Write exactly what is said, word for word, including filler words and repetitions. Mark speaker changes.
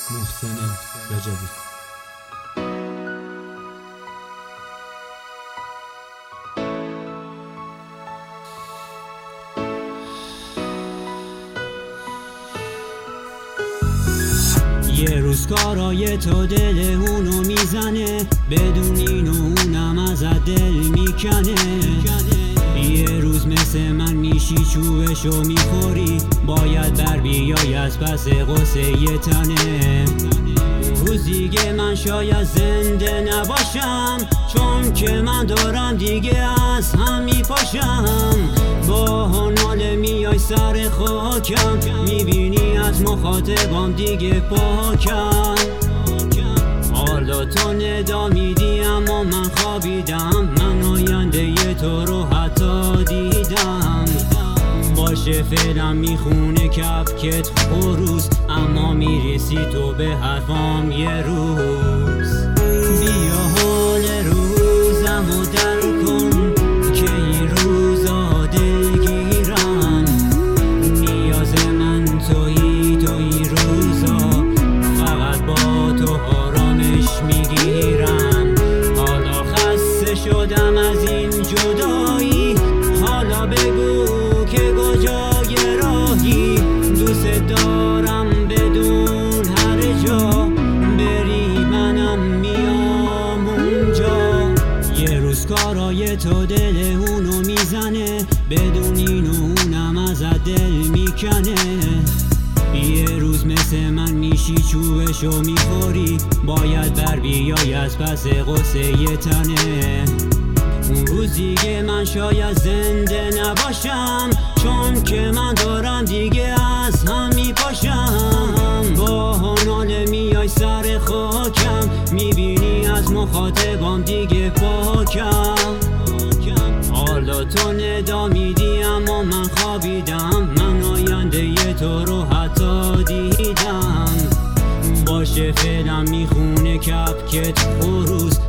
Speaker 1: محسن رجبی.
Speaker 2: یه روز کارای تو دل اونو میزنه، بدون اینو اونم ازت دل میکنه. یه روز مثل من میشی چوبشو میخوری، باید بر بیای از پس غصه یه تنه. روز دیگه من شاید زنده نباشم، چون که من دارم دیگه از هم میپاشم. با ناله میای سر خاکم، میبینی از مخاطبام دیگه پاکم. حالا تو ندا میدی اما من خوابیدم، من آینده تو رو حتی دیدم. باشه فعلا میخونه کپکت خروس، اما میرسی تو به حرفام یه روز. بیا حال روزم و در کن که این روزا دلگیرم. نیاز من تویی تو این روزا، فقط با تو آرامش میگیرم. حالا خسته شدم از این جدایی، حالا بگو که کجای راهی. دوست دارم بدون هر جا بری منم میام اونجا. یه روز کارای تو دل اونو میزنه، بدون اینو اونم ازت دل میکنه. یه روز مثل من میشی چوبشو میخوری، باید بر بیای از پس غصه یه تنه. اون روز دیگه من شاید زنده نباشم، چون که من دارم دیگه از هم میپاشم. با ناله میای سر خاکم، میبینی از مخاطبام دیگه پاکم. حالا تو ندا میدی اما من خوابیدم، من آینده تو رو حتی دیدم. باشه فعلا میخونه کپکت خروس،